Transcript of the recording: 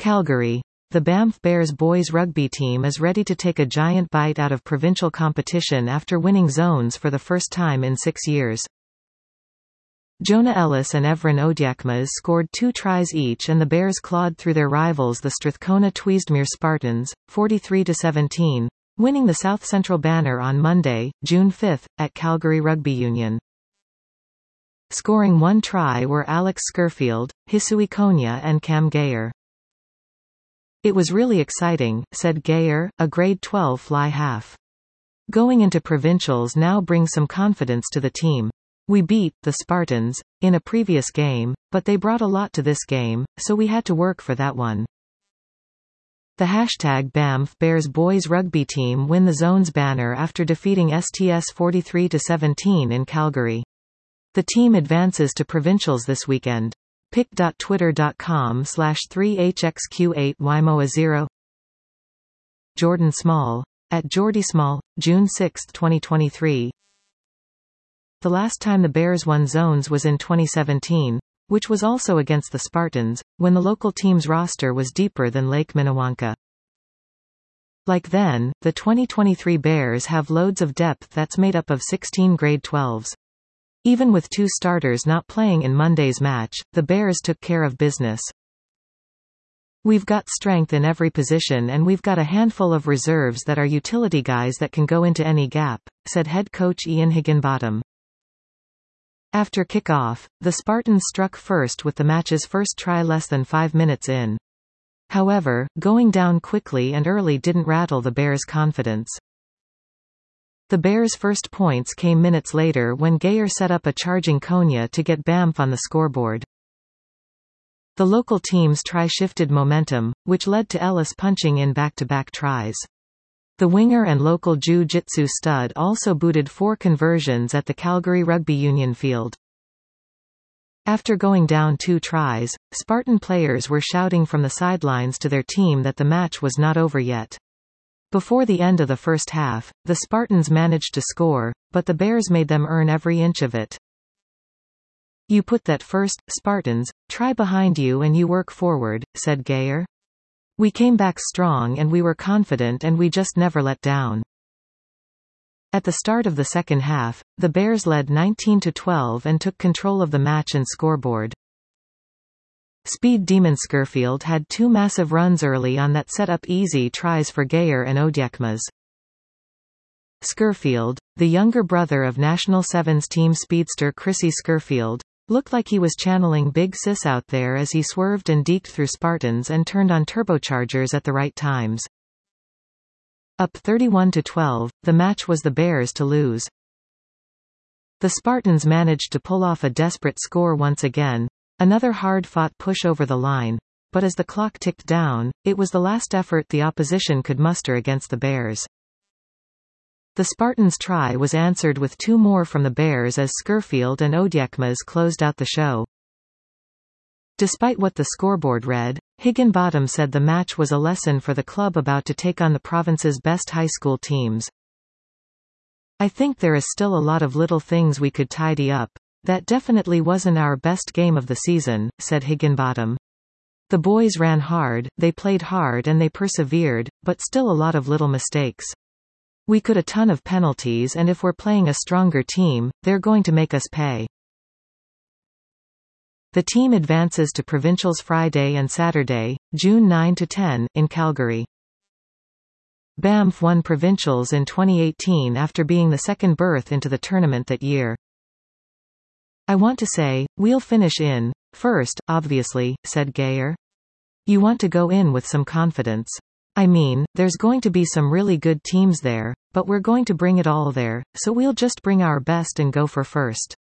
Calgary. The Banff Bears boys rugby team is ready to take a giant bite out of provincial competition after winning zones for the first time in 6 years. Jonah Ellis and Evren Odiakmaz scored 2 tries each and the Bears clawed through their rivals the Strathcona Tweedsmuir Spartans, 43-17, winning the South Central banner on Monday, June 5, at Calgary Rugby Union. Scoring 1 try were Alex Scurfield, Hisui Konya and Cam Gayer. "It was really exciting," said Gayer, a grade 12 fly half. "Going into provincials now brings some confidence to the team. We beat the Spartans in a previous game, but they brought a lot to this game, so we had to work for that one." The hashtag Banff Bears boys rugby team win the Zones banner after defeating STS 43-17 in Calgary. The team advances to provincials this weekend. pic.twitter.com/3hxq8ymoa0 Jordan Small. @JordySmall, June 6, 2023. The last time the Bears won zones was in 2017, which was also against the Spartans, when the local team's roster was deeper than Lake Minnewanka. Like then, the 2023 Bears have loads of depth that's made up of 16 grade 12s. Even with 2 starters not playing in Monday's match, the Bears took care of business. "We've got strength in every position and we've got a handful of reserves that are utility guys that can go into any gap," said head coach Ian Higginbottom. After kick-off, the Spartans struck first with the match's first try less than 5 minutes in. However, going down quickly and early didn't rattle the Bears' confidence. The Bears' first points came minutes later when Gayer set up a charging Konya to get Banff on the scoreboard. The local team's try shifted momentum, which led to Ellis punching in back-to-back tries. The winger and local jiu-jitsu stud also booted 4 conversions at the Calgary Rugby Union field. After going down 2 tries, Spartan players were shouting from the sidelines to their team that the match was not over yet. Before the end of the first half, the Spartans managed to score, but the Bears made them earn every inch of it. "You put that first, Spartans, try behind you and you work forward," said Gayer. "We came back strong and we were confident and we just never let down." At the start of the second half, the Bears led 19-12 and took control of the match and scoreboard. Speed Demon Scurfield had 2 massive runs early on that set up easy tries for Gayer and Odiakmaz. Scurfield, the younger brother of National Sevens team speedster Chrissy Scurfield, looked like he was channeling Big Sis out there as he swerved and deked through Spartans and turned on turbochargers at the right times. Up 31-12, the match was the Bears to lose. The Spartans managed to pull off a desperate score once again, another hard-fought push over the line, but as the clock ticked down, it was the last effort the opposition could muster against the Bears. The Spartans' try was answered with 2 more from the Bears as Scurfield and Odiakmaz closed out the show. Despite what the scoreboard read, Higginbottom said the match was a lesson for the club about to take on the province's best high school teams. "I think there is still a lot of little things we could tidy up. That definitely wasn't our best game of the season," said Higginbottom. "The boys ran hard, they played hard and they persevered, but still a lot of little mistakes. We could a ton of penalties and if we're playing a stronger team, they're going to make us pay." The team advances to provincials Friday and Saturday, June 9-10, in Calgary. Banff won provincials in 2018 after being the second berth into the tournament that year. "I want to say, we'll finish in first, obviously," said Gayer. "You want to go in with some confidence. I mean, there's going to be some really good teams there, but we're going to bring it all there, so we'll just bring our best and go for first."